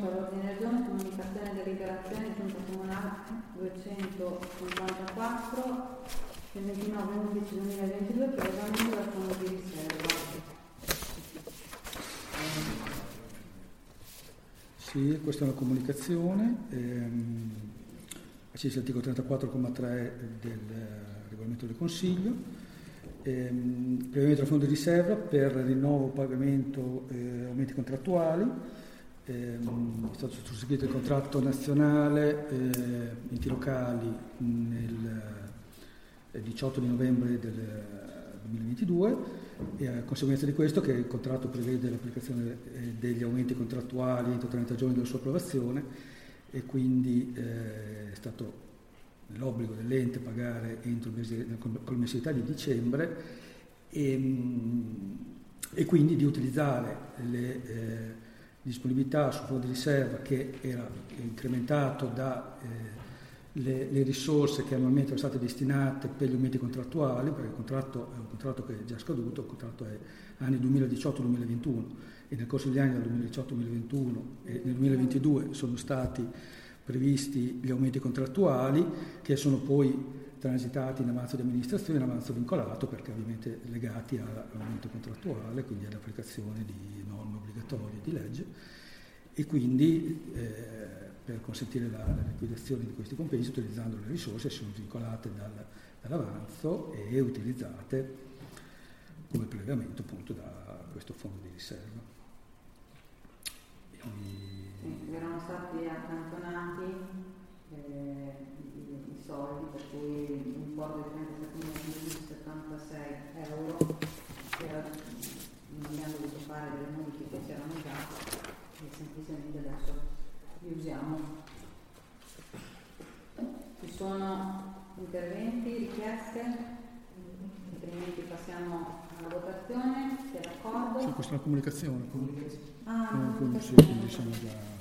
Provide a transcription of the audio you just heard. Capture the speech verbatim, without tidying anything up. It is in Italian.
punto all'ordine del giorno, comunicazione e deliberazione giunta comunale duecentocinquantaquattro del ventinove undici duemilaventidue per l'esame del fondo di riserva. Sì, questa è una comunicazione. Ehm, Ci sia l'articolo trentaquattro comma tre del eh, regolamento del Consiglio, ehm, prelevamento del fondo di riserva per rinnovo, pagamento e eh, aumenti contrattuali. Ehm, è stato sottoscritto il contratto nazionale eh, enti locali nel eh, diciotto di novembre del duemilaventidue e a conseguenza di questo che il contratto prevede l'applicazione eh, degli aumenti contrattuali entro trenta giorni della sua approvazione, e quindi eh, è stato l'obbligo dell'ente pagare entro il mese, con la mensilità di dicembre e, e quindi di utilizzare le eh, disponibilità sul fondo di riserva che era incrementato da eh, le, le risorse che annualmente erano state destinate per gli aumenti contrattuali, perché il contratto è un contratto che è già scaduto, il contratto è anni duemiladiciotto duemilaventuno. E nel corso degli anni dal duemiladiciotto duemilaventuno e nel duemilaventidue sono stati previsti gli aumenti contrattuali che sono poi transitati in avanzo di amministrazione, in avanzo vincolato, perché ovviamente legati all'aumento contrattuale, quindi all'applicazione di norme obbligatorie di legge, e quindi eh, per consentire la, la liquidazione di questi compensi, utilizzando le risorse, sono vincolate dal, dall'avanzo e utilizzate come prelevamento appunto da questo fondo di riserva. Sì, erano stati accantonati eh, i, i soldi, per cui l'importo di trentasettemila euro che era, non abbiamo dovuto fare delle modifiche, c'erano già e semplicemente adesso li usiamo. Ci sono interventi, richieste? Altrimenti passiamo alla votazione. Sei d'accordo? Sì, questa è una comunicazione. Ah, quindi, sì, quindi siamo già